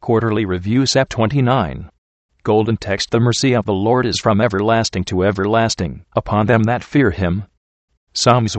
Quarterly Review Sep 29. Golden text: The mercy of the Lord is from everlasting to everlasting, upon them that fear him. Psalms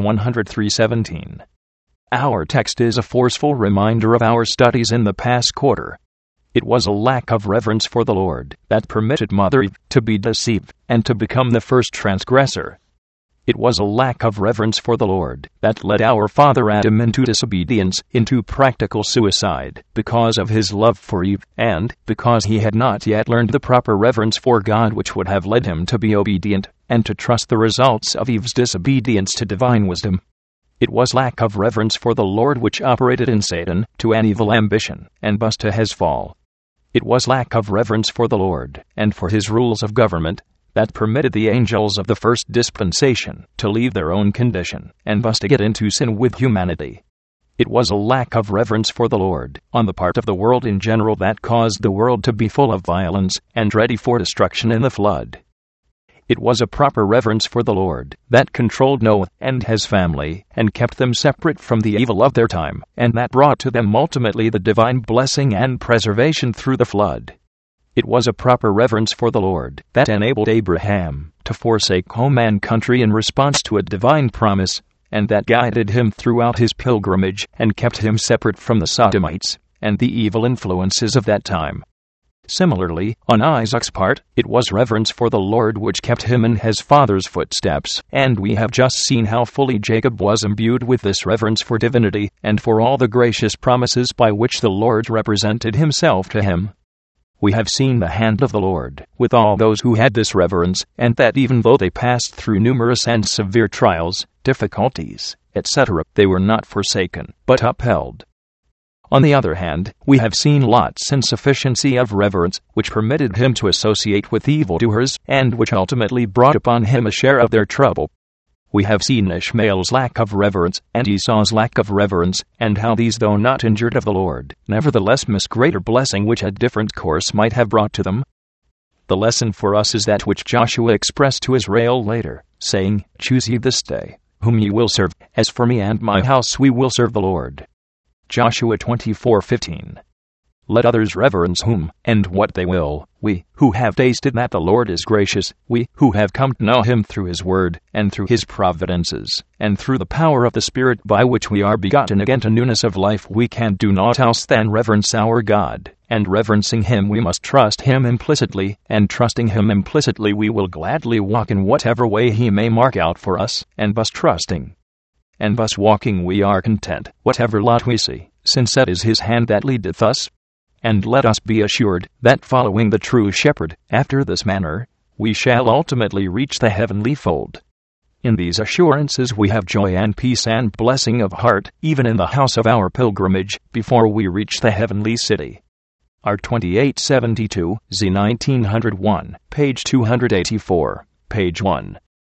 103:17. Our text is a forceful reminder of our studies in the past quarter. It was a lack of reverence for the Lord that permitted Mother Eve to be deceived and to become the first transgressor. It was a lack of reverence for the Lord that led our father Adam into disobedience, into practical suicide, because of his love for Eve, and because he had not yet learned the proper reverence for God which would have led him to be obedient, and to trust the results of Eve's disobedience to divine wisdom. It was lack of reverence for the Lord which operated in Satan to an evil ambition, and thus to his fall. It was lack of reverence for the Lord, and for his rules of government, that permitted the angels of the first dispensation to leave their own condition, and thus to get into sin with humanity. It was a lack of reverence for the Lord, on the part of the world in general, that caused the world to be full of violence, and ready for destruction in the flood. It was a proper reverence for the Lord that controlled Noah and his family, and kept them separate from the evil of their time, and that brought to them ultimately the divine blessing and preservation through the flood. It was a proper reverence for the Lord that enabled Abraham to forsake home and country in response to a divine promise, and that guided him throughout his pilgrimage and kept him separate from the Sodomites and the evil influences of that time. Similarly, on Isaac's part, it was reverence for the Lord which kept him in his father's footsteps, and we have just seen how fully Jacob was imbued with this reverence for divinity and for all the gracious promises by which the Lord represented himself to him. We have seen the hand of the Lord with all those who had this reverence, and that even though they passed through numerous and severe trials, difficulties, etc., they were not forsaken, but upheld. On the other hand, we have seen Lot's insufficiency of reverence, which permitted him to associate with evildoers, and which ultimately brought upon him a share of their trouble. We have seen Ishmael's lack of reverence, and Esau's lack of reverence, and how these, though not injured of the Lord, nevertheless miss greater blessing which a different course might have brought to them. The lesson for us is that which Joshua expressed to Israel later, saying, "Choose ye this day whom ye will serve. As for me and my house, we will serve the Lord." Joshua 24:15. Let others reverence whom and what they will. We, who have tasted that the Lord is gracious, we, who have come to know him through his word, and through his providences, and through the power of the Spirit by which we are begotten again to newness of life, we can do naught else than reverence our God, and reverencing him we must trust him implicitly, and trusting him implicitly we will gladly walk in whatever way he may mark out for us, and thus trusting and thus walking we are content, whatever lot we see, since it is his hand that leadeth us. And let us be assured that following the true shepherd, after this manner, we shall ultimately reach the heavenly fold. In these assurances we have joy and peace and blessing of heart, even in the house of our pilgrimage, before we reach the heavenly city. R 2872, Z 1901, page 284, page 1.